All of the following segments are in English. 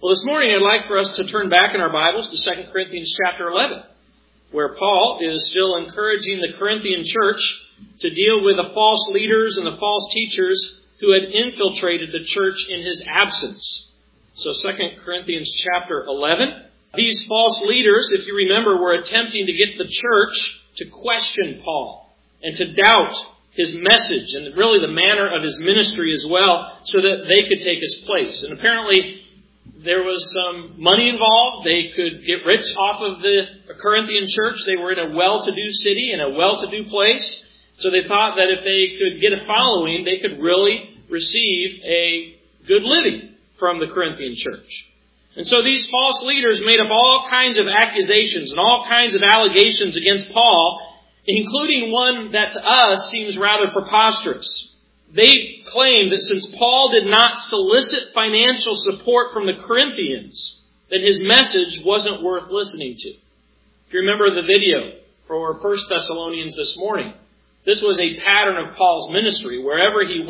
Well, this morning I'd like for us to turn back in our Bibles to 2 Corinthians chapter 11, where Paul is still encouraging the Corinthian church to deal with the false leaders and the false teachers who had infiltrated the church in his absence. So 2 Corinthians chapter 11. These false leaders, if you remember, were attempting to get the church to question Paul and to doubt his message and really the manner of his ministry as well, so that they could take his place. And apparently there was some money involved. They could get rich off of the Corinthian church. They were in a well-to-do city, in a well-to-do place. So they thought that if they could get a following, they could really receive a good living from the Corinthian church. And so these false leaders made up all kinds of accusations and all kinds of allegations against Paul, including one that to us seems rather preposterous. They claimed that since Paul did not solicit financial support from the Corinthians, that his message wasn't worth listening to. If you remember the video for 1 Thessalonians this morning, this was a pattern of Paul's ministry. Wherever he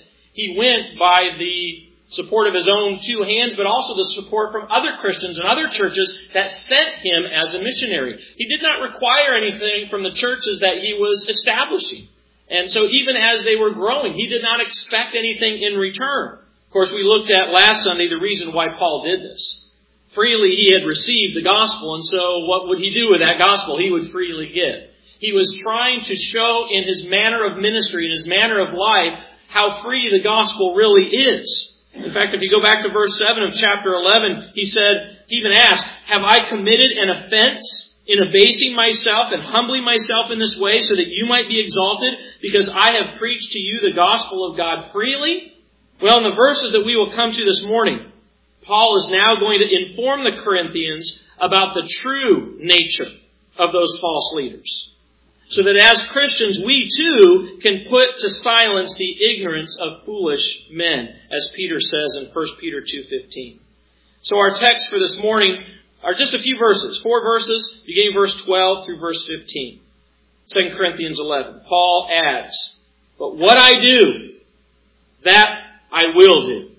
went by the support of his own two hands, but also the support from other Christians and other churches that sent him as a missionary. He did not require anything from the churches that he was establishing. And so even as they were growing, he did not expect anything in return. Of course, we looked at last Sunday the reason why Paul did this. Freely he had received the gospel, and so what would he do with that gospel? He would freely give. He was trying to show in his manner of ministry, in his manner of life, how free the gospel really is. In fact, if you go back to verse 7 of chapter 11, he even asked, "Have I committed an offense in abasing myself and humbling myself in this way so that you might be exalted because I have preached to you the gospel of God freely?" Well, in the verses that we will come to this morning, Paul is now going to inform the Corinthians about the true nature of those false leaders, so that as Christians, we too can put to silence the ignorance of foolish men, as Peter says in 1 Peter 2:15. So our text for this morning are just a few verses, 4 verses, beginning verse 12 through verse 15. 2 Corinthians 11. Paul adds, "But what I do, that I will do,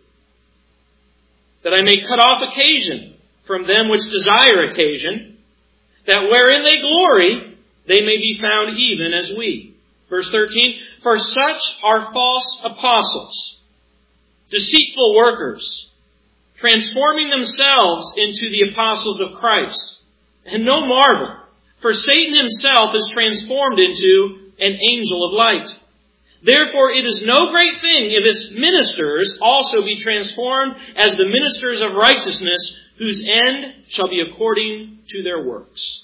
that I may cut off occasion from them which desire occasion, that wherein they glory, they may be found even as we." Verse 13, "For such are false apostles, deceitful workers, transforming themselves into the apostles of Christ. And no marvel, for Satan himself is transformed into an angel of light. Therefore it is no great thing if his ministers also be transformed as the ministers of righteousness, whose end shall be according to their works."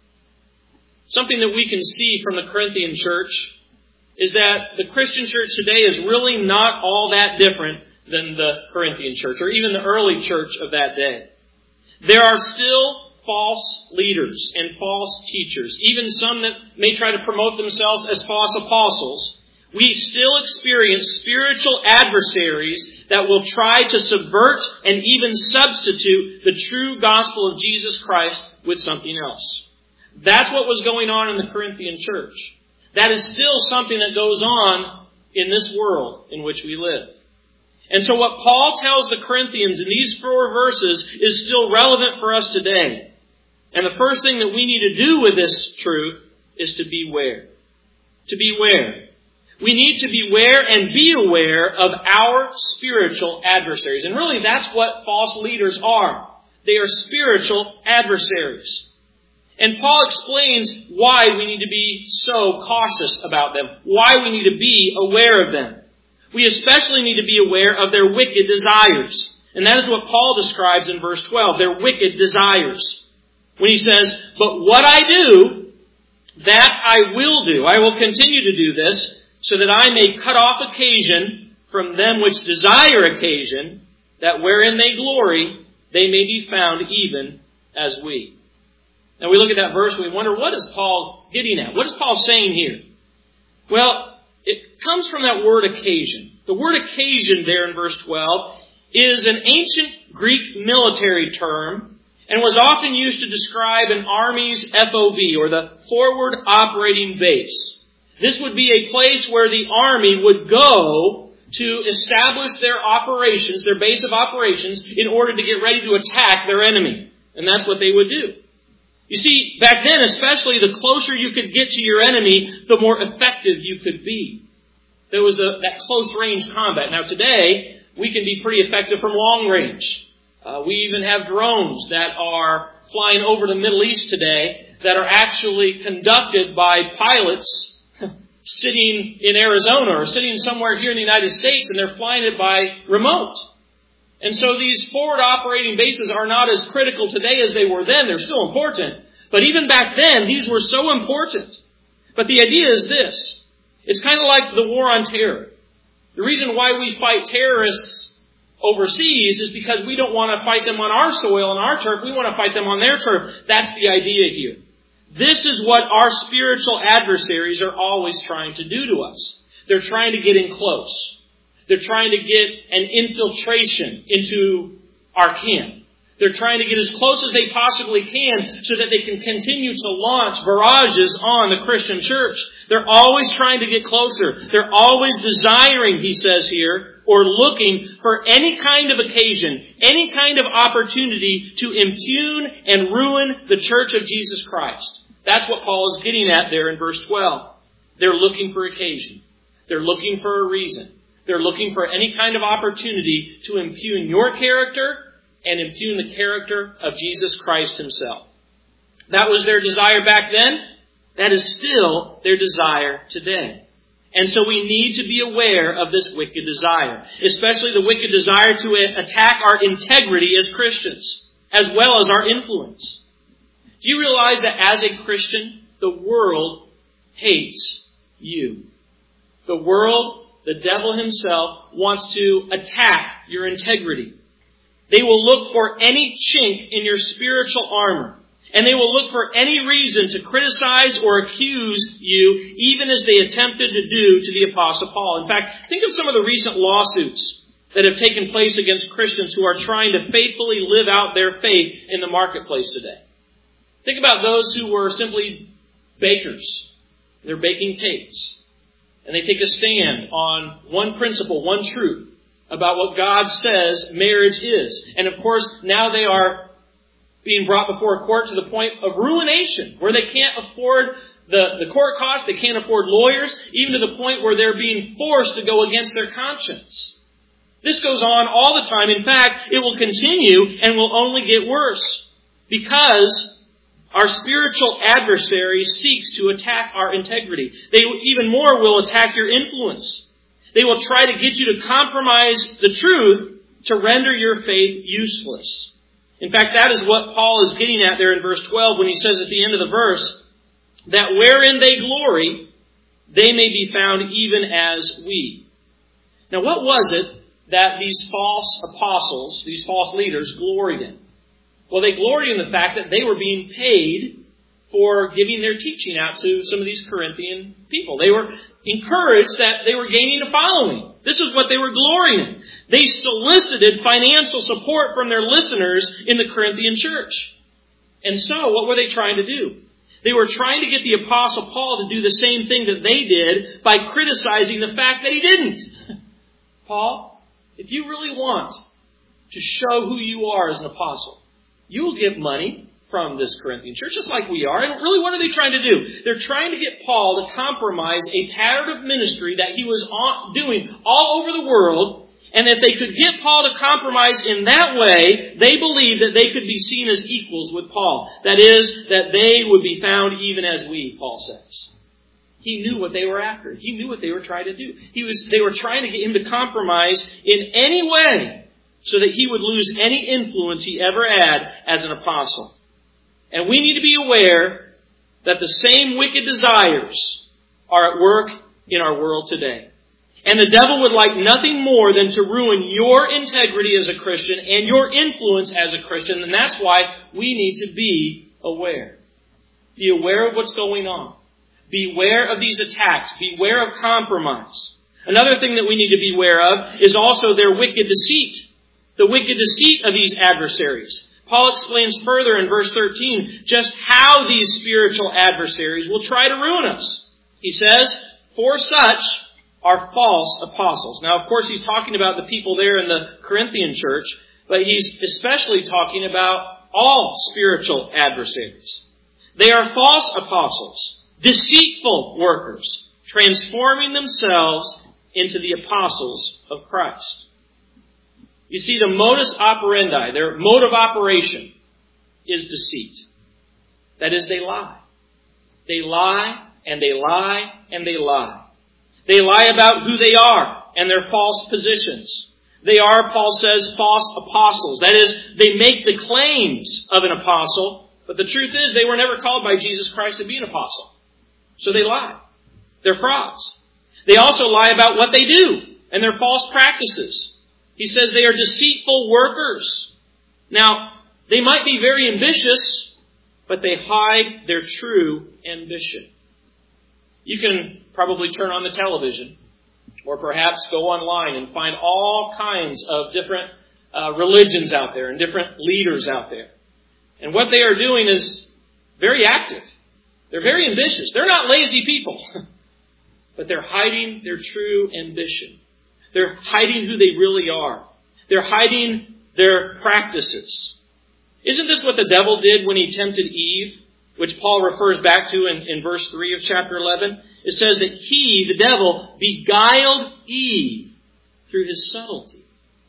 Something that we can see from the Corinthian church is that the Christian church today is really not all that different than the Corinthian church, or even the early church of that day. There are still false leaders and false teachers, even some that may try to promote themselves as false apostles. We still experience spiritual adversaries that will try to subvert and even substitute the true gospel of Jesus Christ with something else. That's what was going on in the Corinthian church. That is still something that goes on in this world in which we live. And so what Paul tells the Corinthians in these 4 verses is still relevant for us today. And the first thing that we need to do with this truth is to beware. To beware. We need to beware and be aware of our spiritual adversaries. And really that's what false leaders are. They are spiritual adversaries. And Paul explains why we need to be so cautious about them, why we need to be aware of them. We especially need to be aware of their wicked desires. And that is what Paul describes in verse 12, their wicked desires. When he says, "But what I do, that I will do. I will continue to do this, so that I may cut off occasion from them which desire occasion, that wherein they glory, they may be found even as we." Now we look at that verse and we wonder, what is Paul getting at? What is Paul saying here? Well, it comes from that word occasion. The word occasion there in verse 12 is an ancient Greek military term and was often used to describe an army's FOB, or the forward operating base. This would be a place where the army would go to establish their operations, their base of operations, in order to get ready to attack their enemy. And that's what they would do. You see, back then especially, the closer you could get to your enemy, the more effective you could be. There was that close range combat. Now today, we can be pretty effective from long range. We even have drones that are flying over the Middle East today that are actually conducted by pilots sitting in Arizona or sitting somewhere here in the United States, and they're flying it by remote. And so these forward operating bases are not as critical today as they were then. They're still important. But even back then, these were so important. But the idea is this. It's kind of like the war on terror. The reason why we fight terrorists overseas is because we don't want to fight them on our soil and our turf. We want to fight them on their turf. That's the idea here. This is what our spiritual adversaries are always trying to do to us. They're trying to get in close. They're trying to get an infiltration into our camp. They're trying to get as close as they possibly can so that they can continue to launch barrages on the Christian church. They're always trying to get closer. They're always desiring, he says here, or looking for any kind of occasion, any kind of opportunity to impugn and ruin the church of Jesus Christ. That's what Paul is getting at there in verse 12. They're looking for occasion. They're looking for a reason. They're looking for any kind of opportunity to impugn your character and impugn the character of Jesus Christ himself. That was their desire back then. That is still their desire today. And so we need to be aware of this wicked desire, especially the wicked desire to attack our integrity as Christians, as well as our influence. Do you realize that as a Christian, the world hates you? The world, the devil himself, wants to attack your integrity. They will look for any chink in your spiritual armor. And they will look for any reason to criticize or accuse you, even as they attempted to do to the Apostle Paul. In fact, think of some of the recent lawsuits that have taken place against Christians who are trying to faithfully live out their faith in the marketplace today. Think about those who were simply bakers. They're baking cakes. And they take a stand on one principle, one truth about what God says marriage is. And of course, now they are being brought before a court to the point of ruination, where they can't afford the court costs, they can't afford lawyers, even to the point where they're being forced to go against their conscience. This goes on all the time. In fact, it will continue and will only get worse, because our spiritual adversary seeks to attack our integrity. They even more will attack your influence. They will try to get you to compromise the truth to render your faith useless. In fact, that is what Paul is getting at there in verse 12 when he says at the end of the verse, that wherein they glory, they may be found even as we. Now, what was it that these false apostles, these false leaders, gloried in? Well, they gloried in the fact that they were being paid for giving their teaching out to some of these Corinthian people. They were encouraged that they were gaining a following. This is what they were glorying in. They solicited financial support from their listeners in the Corinthian church. And so, what were they trying to do? They were trying to get the Apostle Paul to do the same thing that they did by criticizing the fact that he didn't. Paul, if you really want to show who you are as an apostle, you will get money from this Corinthian church, just like we are. And really, what are they trying to do? They're trying to get Paul to compromise a pattern of ministry that he was doing all over the world. And if they could get Paul to compromise in that way, they believed that they could be seen as equals with Paul. That is, that they would be found even as we, Paul says. He knew what they were after. He knew what they were trying to do. They were trying to get him to compromise in any way so that he would lose any influence he ever had as an apostle. And we need to be aware that the same wicked desires are at work in our world today. And the devil would like nothing more than to ruin your integrity as a Christian and your influence as a Christian. And that's why we need to be aware. Be aware of what's going on. Beware of these attacks. Beware of compromise. Another thing that we need to be aware of is also their wicked deceit. The wicked deceit of these adversaries. Paul explains further in verse 13 just how these spiritual adversaries will try to ruin us. He says, for such are false apostles. Now, of course, he's talking about the people there in the Corinthian church, but he's especially talking about all spiritual adversaries. They are false apostles, deceitful workers, transforming themselves into the apostles of Christ. You see, the modus operandi, their mode of operation, is deceit. That is, they lie. They lie, and they lie, and they lie. They lie about who they are and their false positions. They are, Paul says, false apostles. That is, they make the claims of an apostle, but the truth is they were never called by Jesus Christ to be an apostle. So they lie. They're frauds. They also lie about what they do and their false practices. He says they are deceitful workers. Now, they might be very ambitious, but they hide their true ambition. You can probably turn on the television or perhaps go online and find all kinds of different religions out there and different leaders out there. And what they are doing is very active. They're very ambitious. They're not lazy people, but they're hiding their true ambition. They're hiding who they really are. They're hiding their practices. Isn't this what the devil did when he tempted Eve, which Paul refers back to in verse 3 of chapter 11? It says that he, the devil, beguiled Eve through his subtlety.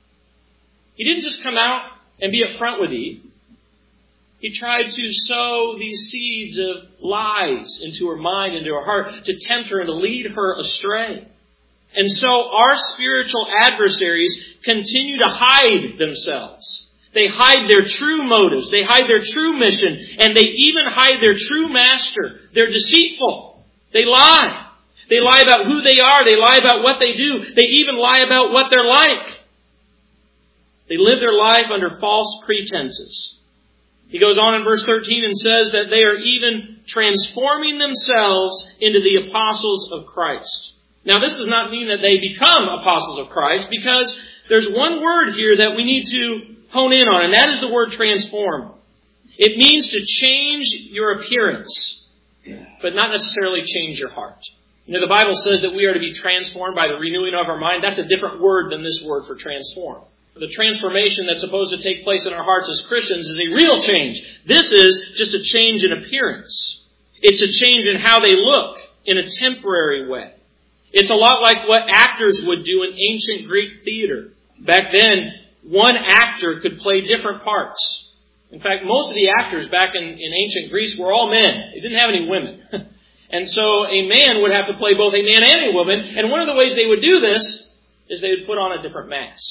He didn't just come out and be upfront with Eve. He tried to sow these seeds of lies into her mind, into her heart, to tempt her and to lead her astray. And so our spiritual adversaries continue to hide themselves. They hide their true motives. They hide their true mission. And they even hide their true master. They're deceitful. They lie. They lie about who they are. They lie about what they do. They even lie about what they're like. They live their life under false pretenses. He goes on in verse 13 and says that they are even transforming themselves into the apostles of Christ. Now, this does not mean that they become apostles of Christ, because there's one word here that we need to hone in on, and that is the word transform. It means to change your appearance, but not necessarily change your heart. You know, the Bible says that we are to be transformed by the renewing of our mind. That's a different word than this word for transform. The transformation that's supposed to take place in our hearts as Christians is a real change. This is just a change in appearance. It's a change in how they look in a temporary way. It's a lot like what actors would do in ancient Greek theater. Back then, one actor could play different parts. In fact, most of the actors back in ancient Greece were all men. They didn't have any women. And so a man would have to play both a man and a woman. And one of the ways they would do this is they would put on a different mask.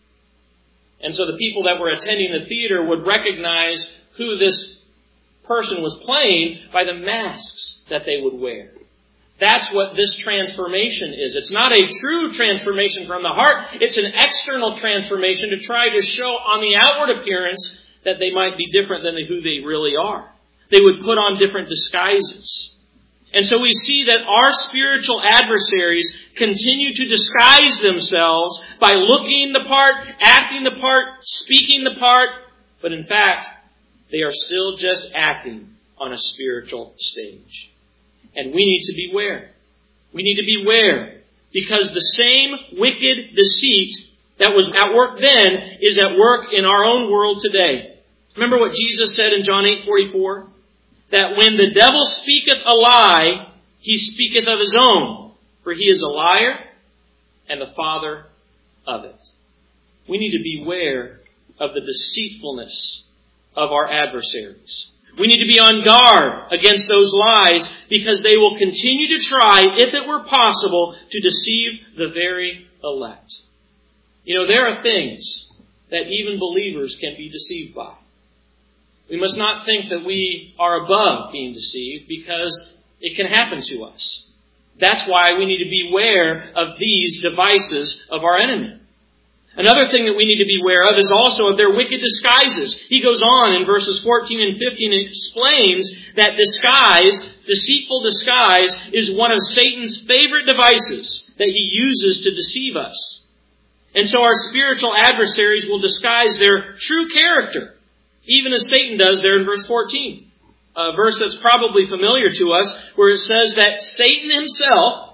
And so the people that were attending the theater would recognize who this person was playing by the masks that they would wear. That's what this transformation is. It's not a true transformation from the heart. It's an external transformation to try to show on the outward appearance that they might be different than who they really are. They would put on different disguises. And so we see that our spiritual adversaries continue to disguise themselves by looking the part, acting the part, speaking the part, but in fact, they are still just acting on a spiritual stage. And we need to beware. We need to beware, because the same wicked deceit that was at work then is at work in our own world today. Remember what Jesus said in John 8:44? That when the devil speaketh a lie, he speaketh of his own, for he is a liar and the father of it. We need to beware of the deceitfulness of our adversaries. We need to be on guard against those lies, because they will continue to try, if it were possible, to deceive the very elect. You know, there are things that even believers can be deceived by. We must not think that we are above being deceived, because it can happen to us. That's why we need to beware of these devices of our enemy. Another thing that we need to beware of is also of their wicked disguises. He goes on in verses 14 and 15 and explains that disguise, deceitful disguise, is one of Satan's favorite devices that he uses to deceive us. And so our spiritual adversaries will disguise their true character, even as Satan does there in verse 14. A verse that's probably familiar to us, where it says that Satan himself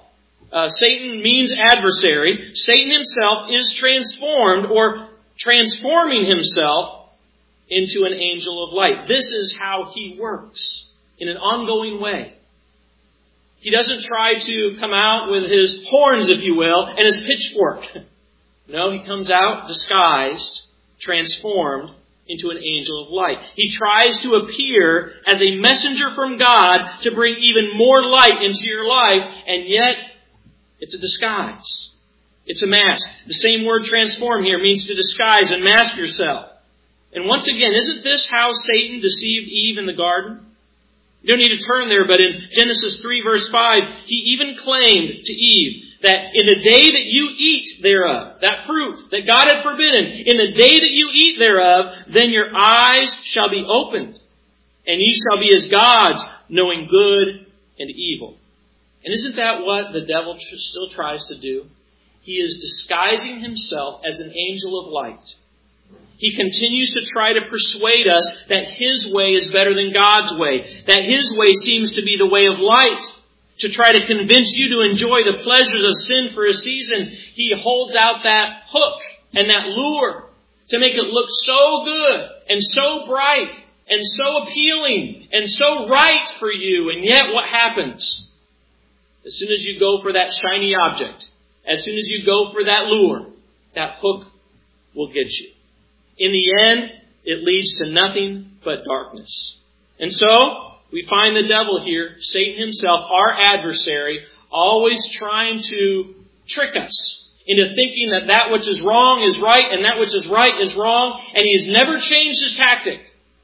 Satan means adversary. Satan himself is transformed or transforming himself into an angel of light. This is how he works in an ongoing way. He doesn't try to come out with his horns, if you will, and his pitchfork. No, he comes out disguised, transformed into an angel of light. He tries to appear as a messenger from God to bring even more light into your life, and yet it's a disguise. It's a mask. The same word transform here means to disguise and mask yourself. And once again, isn't this how Satan deceived Eve in the garden? You don't need to turn there, but in Genesis 3 verse 5, he even claimed to Eve that in the day that you eat thereof, that fruit that God had forbidden, in the day that you eat thereof, then your eyes shall be opened, and ye shall be as gods, knowing good and evil. And isn't that what the devil still tries to do? He is disguising himself as an angel of light. He continues to try to persuade us that his way is better than God's way, that his way seems to be the way of light, to try to convince you to enjoy the pleasures of sin for a season. He holds out that hook and that lure to make it look so good and so bright and so appealing and so right for you. And yet what happens? As soon as you go for that shiny object, as soon as you go for that lure, that hook will get you. In the end, it leads to nothing but darkness. And so, we find the devil here, Satan himself, our adversary, always trying to trick us into thinking that that which is wrong is right and that which is right is wrong, and he has never changed his tactic.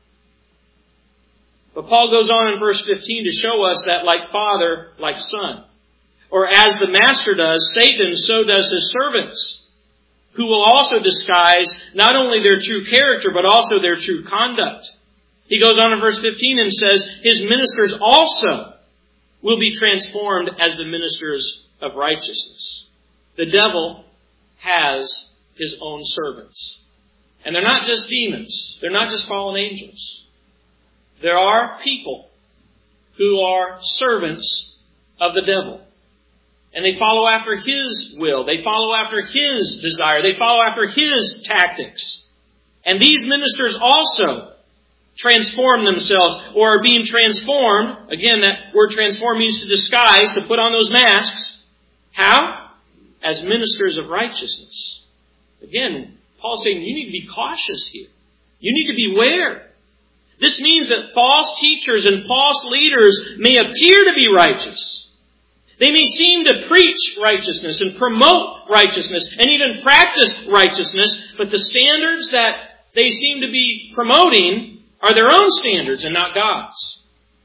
But Paul goes on in verse 15 to show us that like father, like son. Or as the master does, Satan, so does his servants, who will also disguise not only their true character, but also their true conduct. He goes on in verse 15 and says, his ministers also will be transformed as the ministers of righteousness. The devil has his own servants. And they're not just demons. They're not just fallen angels. There are people who are servants of the devil. And they follow after his will. They follow after his desire. They follow after his tactics. And these ministers also transform themselves or are being transformed. Again, that word transform means to disguise, to put on those masks. How? As ministers of righteousness. Again, Paul's saying you need to be cautious here. You need to beware. This means that false teachers and false leaders may appear to be righteous. They may seem to preach righteousness and promote righteousness and even practice righteousness, but the standards that they seem to be promoting are their own standards and not God's.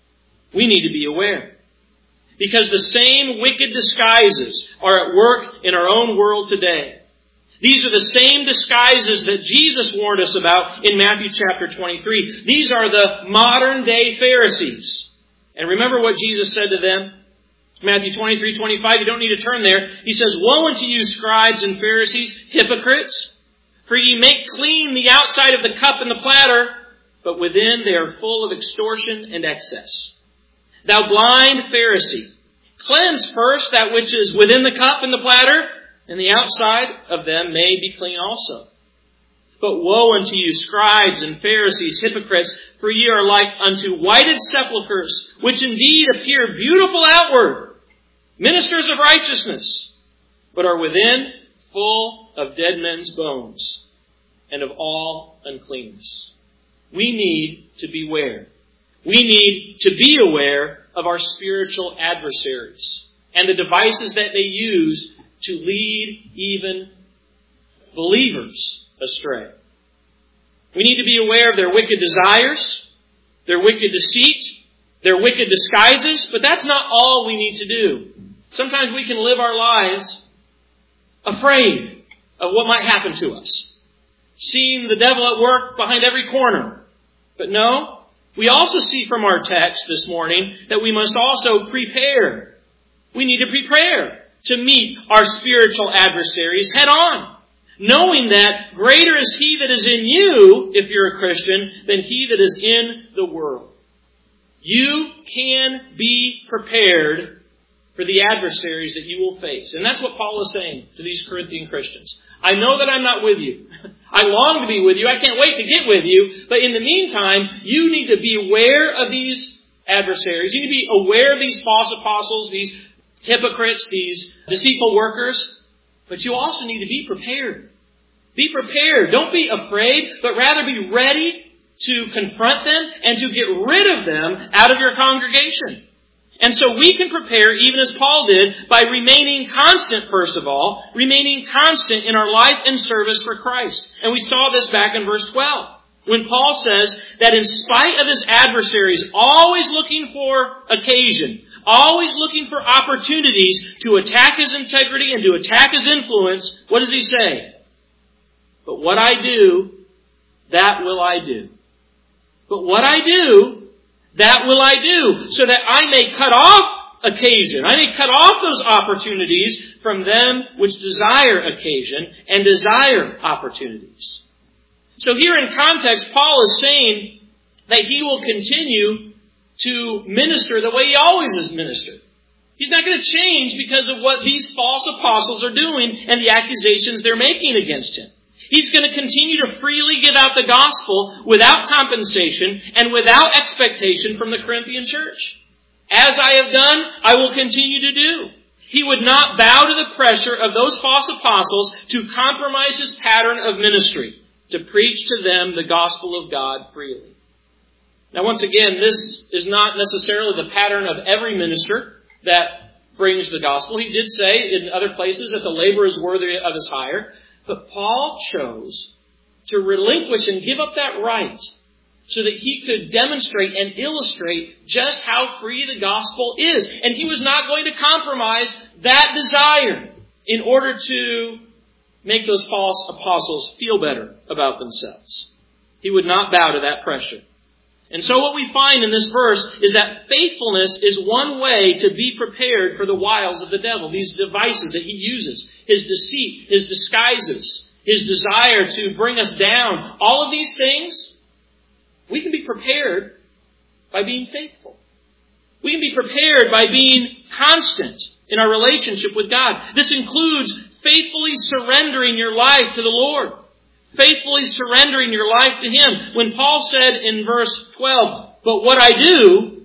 We need to be aware. Because the same wicked disguises are at work in our own world today. These are the same disguises that Jesus warned us about in Matthew chapter 23. These are the modern day Pharisees. And remember what Jesus said to them? Matthew 23:25, you don't need to turn there. He says, woe unto you, scribes and Pharisees, hypocrites! For ye make clean the outside of the cup and the platter, but within they are full of extortion and excess. Thou blind Pharisee, cleanse first that which is within the cup and the platter, and the outside of them may be clean also. But woe unto you, scribes and Pharisees, hypocrites, for ye are like unto whited sepulchres, which indeed appear beautiful outward, ministers of righteousness, but are within full of dead men's bones and of all uncleanness. We need to beware. We need to be aware of our spiritual adversaries and the devices that they use to lead even believers astray. We need to be aware of their wicked desires, their wicked deceit, their wicked disguises, but that's not all we need to do. Sometimes we can live our lives afraid of what might happen to us, seeing the devil at work behind every corner. But no, we also see from our text this morning that we must also prepare. We need to prepare to meet our spiritual adversaries head on, knowing that greater is he that is in you, if you're a Christian, than he that is in the world. You can be prepared for the adversaries that you will face. And that's what Paul is saying to these Corinthian Christians. I know that I'm not with you. I long to be with you. I can't wait to get with you. But in the meantime, you need to be aware of these adversaries. You need to be aware of these false apostles, these hypocrites, these deceitful workers. But you also need to be prepared. Be prepared. Don't be afraid, but rather be ready to confront them and to get rid of them out of your congregation. And so we can prepare, even as Paul did, by remaining constant, first of all, remaining constant in our life and service for Christ. And we saw this back in verse 12, when Paul says that in spite of his adversaries always looking for occasion, always looking for opportunities to attack his integrity and to attack his influence, what does he say? But what I do, that will I do. But what I do, that will I do, so that I may cut off occasion. I may cut off those opportunities from them which desire occasion and desire opportunities. So here in context, Paul is saying that he will continue to minister the way he always has ministered. He's not going to change because of what these false apostles are doing and the accusations they're making against him. He's going to continue to freely give out the gospel without compensation and without expectation from the Corinthian church. As I have done, I will continue to do. He would not bow to the pressure of those false apostles to compromise his pattern of ministry, to preach to them the gospel of God freely. Now, once again, this is not necessarily the pattern of every minister that brings the gospel. He did say in other places that the labor is worthy of his hire. But Paul chose to relinquish and give up that right so that he could demonstrate and illustrate just how free the gospel is. And he was not going to compromise that desire in order to make those false apostles feel better about themselves. He would not bow to that pressure. And so what we find in this verse is that faithfulness is one way to be prepared for the wiles of the devil. These devices that he uses, his deceit, his disguises, his desire to bring us down. All of these things, we can be prepared by being faithful. We can be prepared by being constant in our relationship with God. This includes faithfully surrendering your life to the Lord. Faithfully surrendering your life to Him. When Paul said in verse 12, but what I do,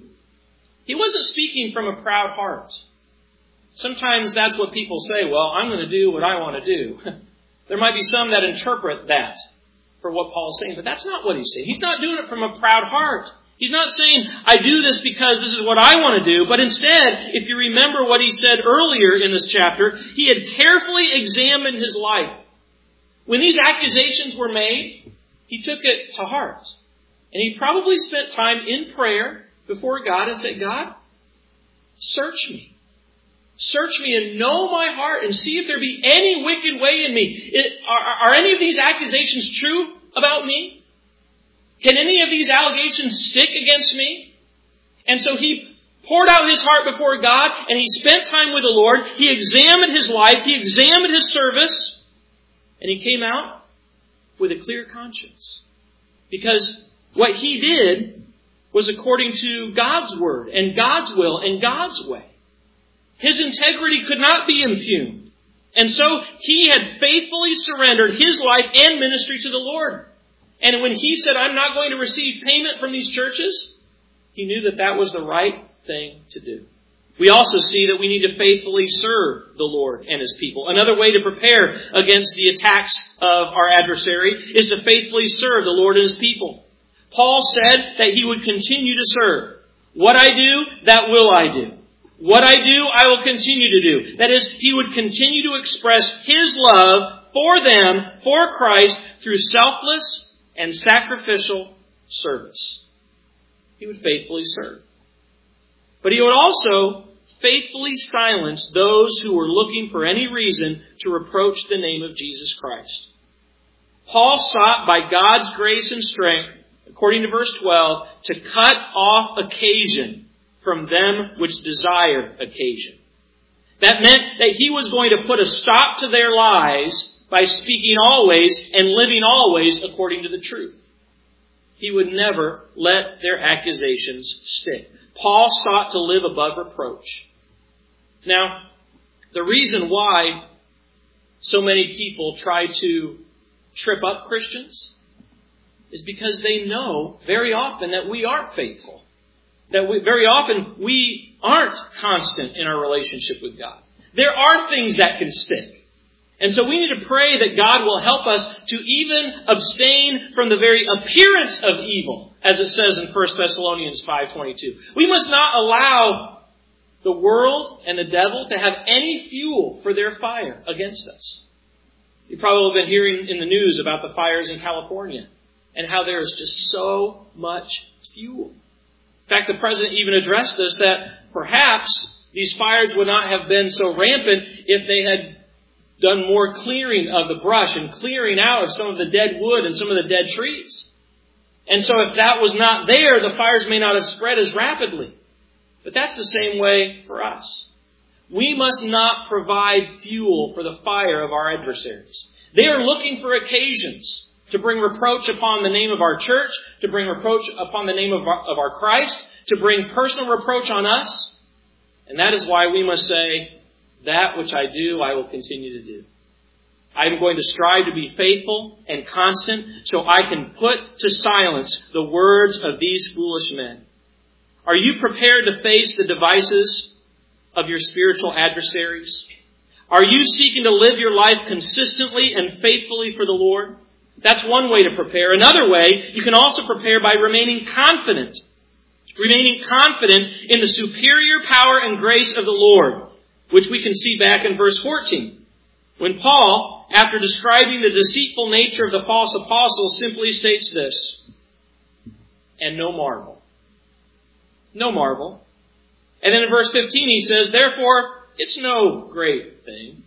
he wasn't speaking from a proud heart. Sometimes that's what people say, well, I'm going to do what I want to do. There might be some that interpret that for what Paul's saying, but that's not what he's saying. He's not doing it from a proud heart. He's not saying, I do this because this is what I want to do. But instead, if you remember what he said earlier in this chapter, he had carefully examined his life. When these accusations were made, he took it to heart. And he probably spent time in prayer before God and said, God, search me. Search me and know my heart and see if there be any wicked way in me. Are any of these accusations true about me? Can any of these allegations stick against me? And so he poured out his heart before God and he spent time with the Lord. He examined his life. He examined his service. And he came out with a clear conscience. Because what he did was according to God's word and God's will and God's way. His integrity could not be impugned. And so he had faithfully surrendered his life and ministry to the Lord. And when he said, I'm not going to receive payment from these churches, he knew that that was the right thing to do. We also see that we need to faithfully serve the Lord and His people. Another way to prepare against the attacks of our adversary is to faithfully serve the Lord and His people. Paul said that he would continue to serve. What I do, that will I do. What I do, I will continue to do. That is, he would continue to express his love for them, for Christ, through selfless and sacrificial service. He would faithfully serve. But he would also faithfully silence those who were looking for any reason to reproach the name of Jesus Christ. Paul sought by God's grace and strength, according to verse 12, to cut off occasion from them which desire occasion. That meant that he was going to put a stop to their lies by speaking always and living always according to the truth. He would never let their accusations stick. Paul sought to live above reproach. Now, the reason why so many people try to trip up Christians is because they know very often that we aren't faithful. That very often we aren't constant in our relationship with God. There are things that can stick. And so we need to pray that God will help us to even abstain from the very appearance of evil, as it says in 1 Thessalonians 5:22. We must not allow the world and the devil to have any fuel for their fire against us. You've probably been hearing in the news about the fires in California and how there is just so much fuel. In fact, the president even addressed this, that perhaps these fires would not have been so rampant if they had done more clearing of the brush and clearing out of some of the dead wood and some of the dead trees. And so if that was not there, the fires may not have spread as rapidly. But that's the same way for us. We must not provide fuel for the fire of our adversaries. They are looking for occasions to bring reproach upon the name of our church, to bring reproach upon the name of our Christ, to bring personal reproach on us. And that is why we must say, that which I do, I will continue to do. I am going to strive to be faithful and constant so I can put to silence the words of these foolish men. Are you prepared to face the devices of your spiritual adversaries? Are you seeking to live your life consistently and faithfully for the Lord? That's one way to prepare. Another way, you can also prepare by remaining confident. Remaining confident in the superior power and grace of the Lord, which we can see back in verse 14. When Paul, after describing the deceitful nature of the false apostles, simply states this, and no marvel. No marvel. And then in verse 15 he says, therefore, it's no great thing.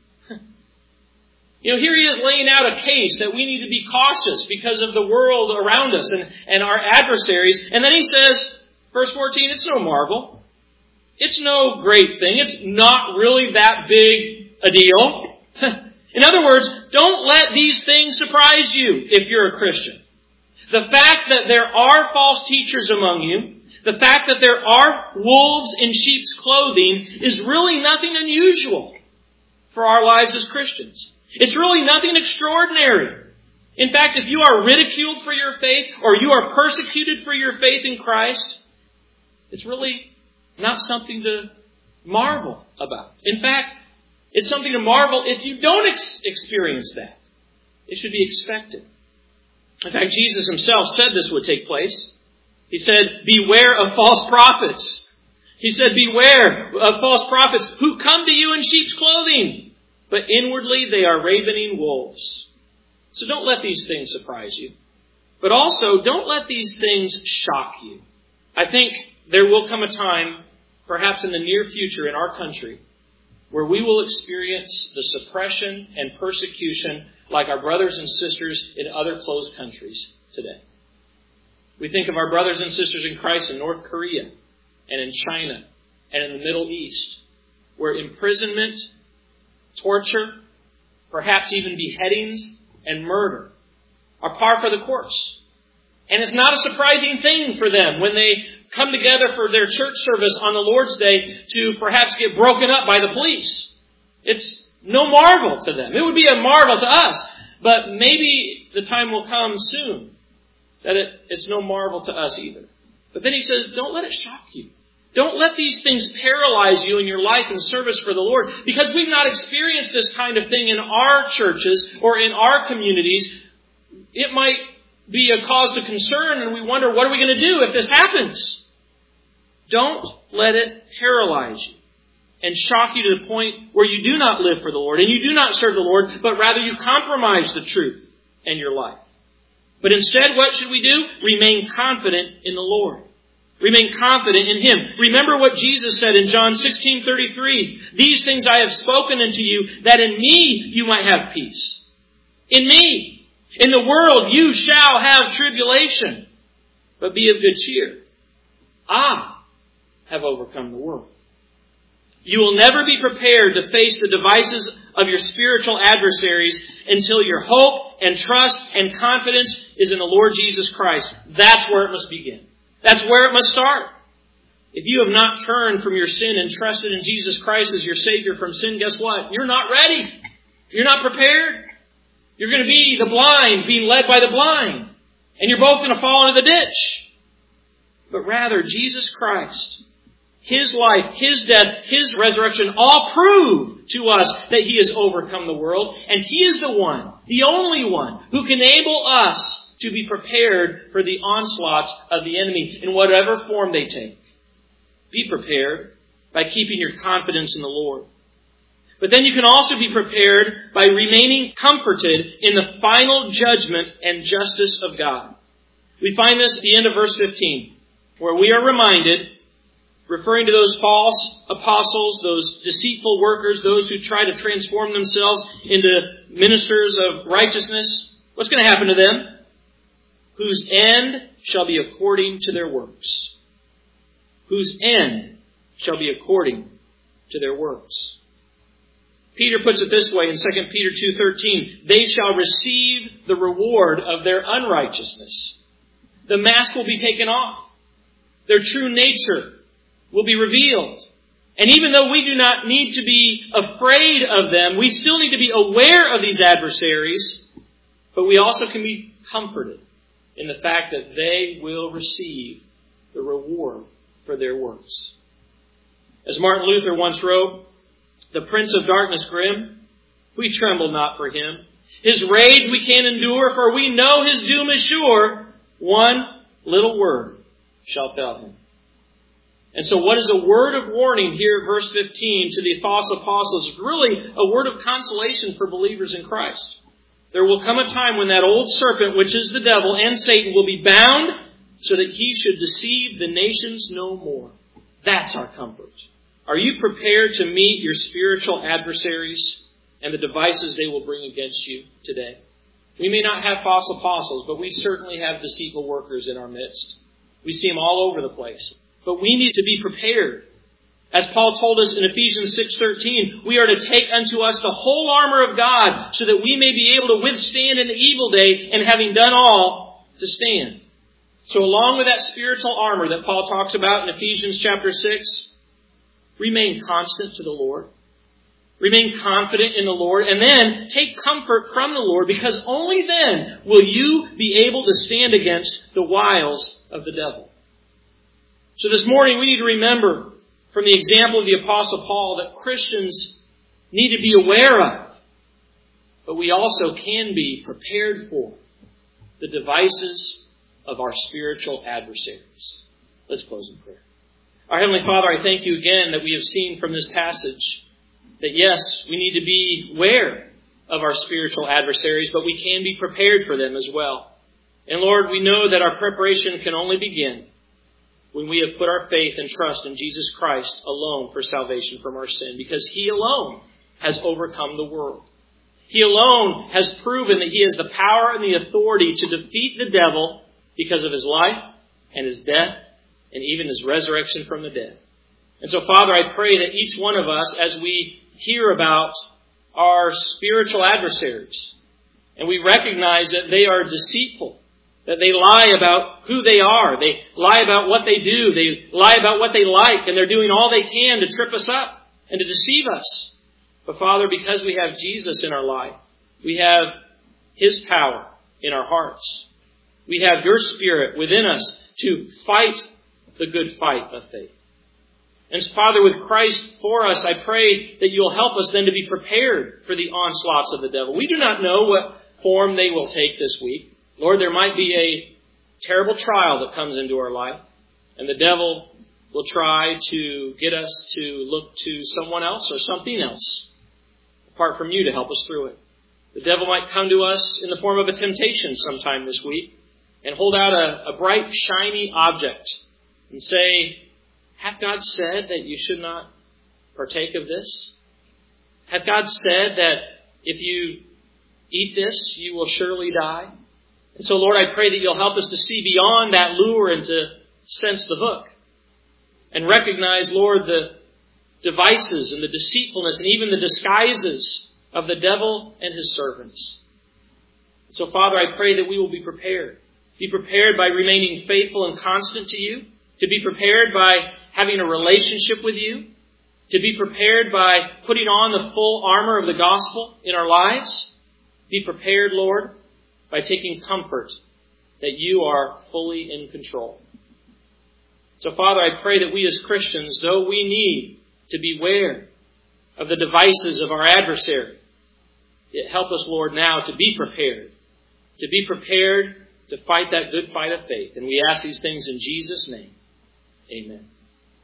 Here he is laying out a case that we need to be cautious because of the world around us and our adversaries. And then he says, verse 14, it's no marvel. It's no great thing. It's not really that big a deal. In other words, don't let these things surprise you if you're a Christian. The fact that there are false teachers among you, the fact that there are wolves in sheep's clothing is really nothing unusual for our lives as Christians. It's really nothing extraordinary. In fact, if you are ridiculed for your faith or you are persecuted for your faith in Christ, it's really not something to marvel about. In fact, it's something to marvel if you don't experience that. It should be expected. In fact, Jesus himself said this would take place. He said, beware of false prophets. He said, beware of false prophets who come to you in sheep's clothing, but inwardly they are ravening wolves. So don't let these things surprise you. But also, don't let these things shock you. I think there will come a time, perhaps in the near future in our country, where we will experience the suppression and persecution like our brothers and sisters in other closed countries today. We think of our brothers and sisters in Christ in North Korea and in China and in the Middle East, where imprisonment, torture, perhaps even beheadings and murder are par for the course. And it's not a surprising thing for them when they come together for their church service on the Lord's Day to perhaps get broken up by the police. It's no marvel to them. It would be a marvel to us, but maybe the time will come soon that it's no marvel to us either. But then he says, don't let it shock you. Don't let these things paralyze you in your life and service for the Lord. Because we've not experienced this kind of thing in our churches or in our communities, it might be a cause to concern and we wonder, what are we going to do if this happens? Don't let it paralyze you and shock you to the point where you do not live for the Lord and you do not serve the Lord, but rather you compromise the truth in your life. But instead, what should we do? Remain confident in the Lord. Remain confident in Him. Remember what Jesus said in John 16:33. These things I have spoken unto you, that in me you might have peace. In me. In the world you shall have tribulation. But be of good cheer. I have overcome the world. You will never be prepared to face the devices of your spiritual adversaries until your hope and trust and confidence is in the Lord Jesus Christ. That's where it must begin. That's where it must start. If you have not turned from your sin and trusted in Jesus Christ as your Savior from sin, guess what? You're not ready. You're not prepared. You're going to be the blind being led by the blind. And you're both going to fall into the ditch. But rather, Jesus Christ, His life, His death, His resurrection all prove to us that He has overcome the world. And He is the one, the only one, who can enable us to be prepared for the onslaughts of the enemy in whatever form they take. Be prepared by keeping your confidence in the Lord. But then you can also be prepared by remaining comforted in the final judgment and justice of God. We find this at the end of verse 15, where we are reminded, referring to those false apostles, those deceitful workers, those who try to transform themselves into ministers of righteousness. What's going to happen to them? Whose end shall be according to their works. Whose end shall be according to their works. Peter puts it this way in 2 Peter 2:13, they shall receive the reward of their unrighteousness. The mask will be taken off. Their true nature will be revealed. And even though we do not need to be afraid of them, we still need to be aware of these adversaries, but we also can be comforted in the fact that they will receive the reward for their works. As Martin Luther once wrote, the Prince of Darkness grim, we tremble not for him. His rage we can endure, for we know his doom is sure. One little word shall fell him. And so what is a word of warning here, verse 15, to the false apostles, is really a word of consolation for believers in Christ. There will come a time when that old serpent, which is the devil and Satan, will be bound so that he should deceive the nations no more. That's our comfort. Are you prepared to meet your spiritual adversaries and the devices they will bring against you today? We may not have false apostles, but we certainly have deceitful workers in our midst. We see them all over the place. But we need to be prepared. As Paul told us in Ephesians 6:13, we are to take unto us the whole armor of God so that we may be able to withstand in the evil day, and having done all, to stand. So along with that spiritual armor that Paul talks about in Ephesians chapter 6, remain constant to the Lord. Remain confident in the Lord, and then take comfort from the Lord, because only then will you be able to stand against the wiles of the devil. So this morning we need to remember from the example of the Apostle Paul that Christians need to be aware of, but we also can be prepared for the devices of our spiritual adversaries. Let's close in prayer. Our Heavenly Father, I thank you again that we have seen from this passage that yes, we need to be aware of our spiritual adversaries, but we can be prepared for them as well. And Lord, we know that our preparation can only begin when we have put our faith and trust in Jesus Christ alone for salvation from our sin, because He alone has overcome the world. He alone has proven that He has the power and the authority to defeat the devil because of His life and His death and even His resurrection from the dead. And so, Father, I pray that each one of us, as we hear about our spiritual adversaries, and we recognize that they are deceitful, that they lie about who they are, they lie about what they do, they lie about what they like, and they're doing all they can to trip us up and to deceive us. But Father, because we have Jesus in our life, we have His power in our hearts. We have Your Spirit within us to fight the good fight of faith. And Father, with Christ for us, I pray that You'll help us then to be prepared for the onslaughts of the devil. We do not know what form they will take this week. Lord, there might be a terrible trial that comes into our life, and the devil will try to get us to look to someone else or something else apart from You to help us through it. The devil might come to us in the form of a temptation sometime this week and hold out a bright, shiny object and say, hath God said that you should not partake of this? Hath God said that if you eat this, you will surely die? And so, Lord, I pray that You'll help us to see beyond that lure and to sense the hook. And recognize, Lord, the devices and the deceitfulness and even the disguises of the devil and his servants. So, Father, I pray that we will be prepared. Be prepared by remaining faithful and constant to You. To be prepared by having a relationship with you, to be prepared by putting on the full armor of the gospel in our lives. Be prepared, Lord, by taking comfort that you are fully in control. So, Father, I pray that we as Christians, though we need to beware of the devices of our adversary, help us, Lord, now to be prepared to fight that good fight of faith. And we ask these things in Jesus' name. Amen.